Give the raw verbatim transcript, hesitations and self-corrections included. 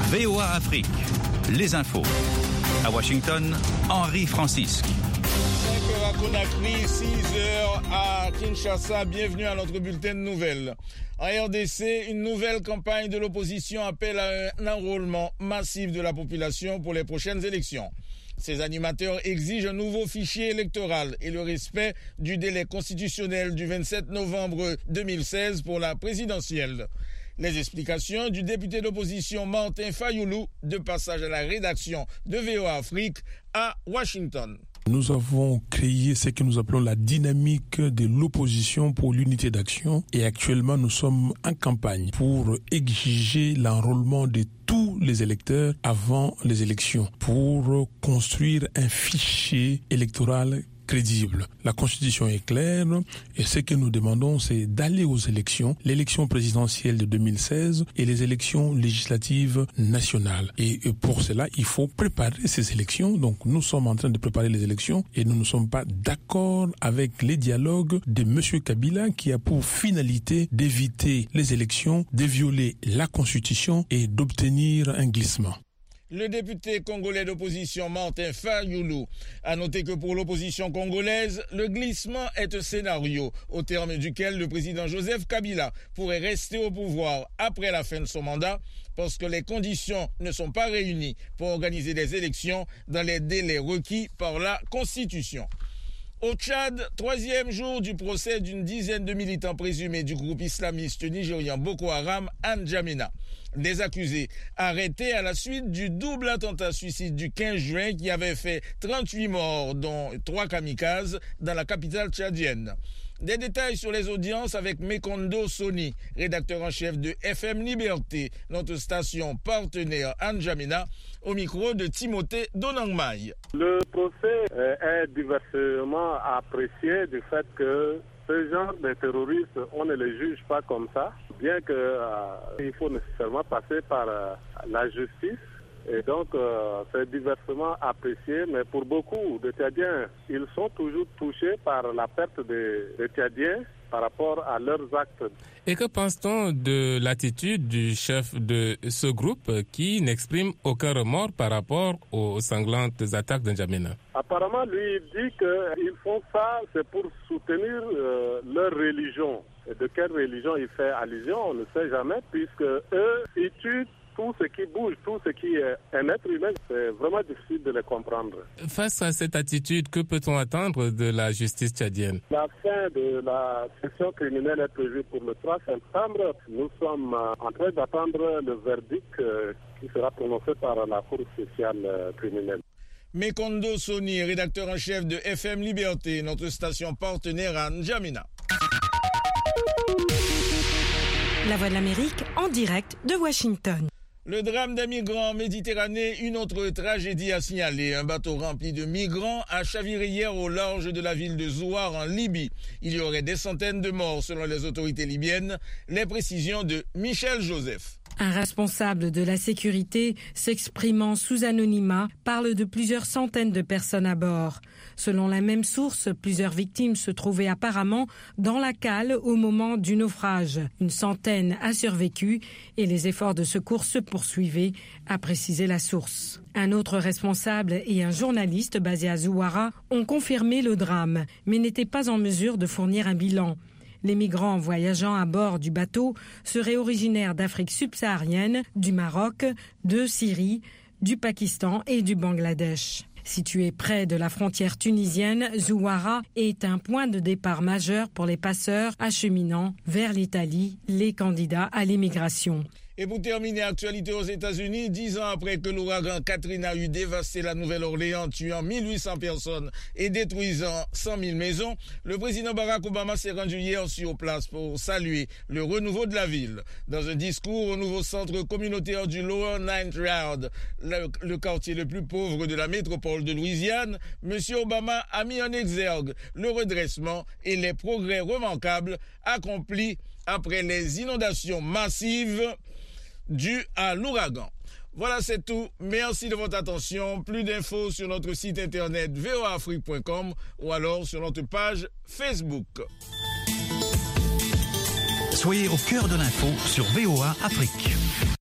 V O A Afrique, les infos. À Washington, Henri Francisque. cinq heures à Conakry, six heures à Kinshasa. Bienvenue à notre bulletin de nouvelles. En R D C, une nouvelle campagne de l'opposition appelle à un enrôlement massif de la population pour les prochaines élections. Ces animateurs exigent un nouveau fichier électoral et le respect du délai constitutionnel du vingt-sept novembre deux mille seize pour la présidentielle. Les explications du député d'opposition Martin Fayoulou, de passage à la rédaction de V O A Afrique à Washington. Nous avons créé ce que nous appelons la dynamique de l'opposition pour l'unité d'action et actuellement nous sommes en campagne pour exiger l'enrôlement de tous les électeurs avant les élections pour construire un fichier électoral crédible. La Constitution est claire et ce que nous demandons, c'est d'aller aux élections, l'élection présidentielle de deux mille seize et les élections législatives nationales. Et pour cela, il faut préparer ces élections. Donc nous sommes en train de préparer les élections et nous ne sommes pas d'accord avec les dialogues de M. Kabila qui a pour finalité d'éviter les élections, de violer la Constitution et d'obtenir un glissement. Le député congolais d'opposition Martin Fayoulou a noté que pour l'opposition congolaise, le glissement est un scénario au terme duquel le président Joseph Kabila pourrait rester au pouvoir après la fin de son mandat parce que les conditions ne sont pas réunies pour organiser des élections dans les délais requis par la Constitution. Au Tchad, troisième jour du procès d'une dizaine de militants présumés du groupe islamiste nigérian Boko Haram à N'Djamena. Des accusés arrêtés à la suite du double attentat suicide du quinze juin qui avait fait trente-huit morts, dont trois kamikazes, dans la capitale tchadienne. Des détails sur les audiences avec Mekondo Soni, rédacteur en chef de F M Liberté, notre station partenaire à N'Djamena, au micro de Timothée Donangmaï. Le procès est diversement apprécié du fait que ce genre de terroristes, on ne les juge pas comme ça, bien qu'il euh, faut nécessairement passer par euh, la justice. Et donc, euh, c'est diversement apprécié, mais pour beaucoup de Tchadiens, ils sont toujours touchés par la perte des de Tchadiens par rapport à leurs actes. Et que pense-t-on de l'attitude du chef de ce groupe qui n'exprime aucun remords par rapport aux sanglantes attaques de N'Djamena? Apparemment, lui, il dit qu'ils font ça, c'est pour soutenir euh, leur religion. Et de quelle religion il fait allusion, on ne sait jamais, puisque eux, ils tuent tout ce qui bouge, tout ce qui est un être humain, c'est vraiment difficile de les comprendre. Face à cette attitude, que peut-on attendre de la justice tchadienne? La fin de la session criminelle est prévue pour le trois septembre. Nous sommes en train d'attendre le verdict qui sera prononcé par la Cour spéciale criminelle. Mekondo Soni, rédacteur en chef de F M Liberté, notre station partenaire à N'Djamena. La Voix de l'Amérique en direct de Washington. Le drame des migrants en Méditerranée, une autre tragédie à signaler. Un bateau rempli de migrants a chaviré hier au large de la ville de Zouar en Libye. Il y aurait des centaines de morts selon les autorités libyennes. Les précisions de Michel Joseph. Un responsable de la sécurité, s'exprimant sous anonymat, parle de plusieurs centaines de personnes à bord. Selon la même source, plusieurs victimes se trouvaient apparemment dans la cale au moment du naufrage. Une centaine a survécu et les efforts de secours se poursuivaient, a précisé la source. Un autre responsable et un journaliste basé à Zouara ont confirmé le drame, mais n'étaient pas en mesure de fournir un bilan. Les migrants voyageant à bord du bateau seraient originaires d'Afrique subsaharienne, du Maroc, de Syrie, du Pakistan et du Bangladesh. Situé près de la frontière tunisienne, Zouara est un point de départ majeur pour les passeurs acheminant vers l'Italie les candidats à l'immigration. Et pour terminer, actualité aux États-Unis, dix ans après que l'ouragan Katrina eut dévasté la Nouvelle-Orléans, tuant mille huit cents personnes et détruisant cent mille maisons, le président Barack Obama s'est rendu hier sur place pour saluer le renouveau de la ville. Dans un discours au nouveau centre communautaire du Lower Ninth Ward, le, le quartier le plus pauvre de la métropole de Louisiane, M. Obama a mis en exergue le redressement et les progrès remarquables accomplis après les inondations massives dues à l'ouragan. Voilà, c'est tout. Merci de votre attention. Plus d'infos sur notre site internet v o a afrique point com ou alors sur notre page Facebook. Soyez au cœur de l'info sur V O A Afrique.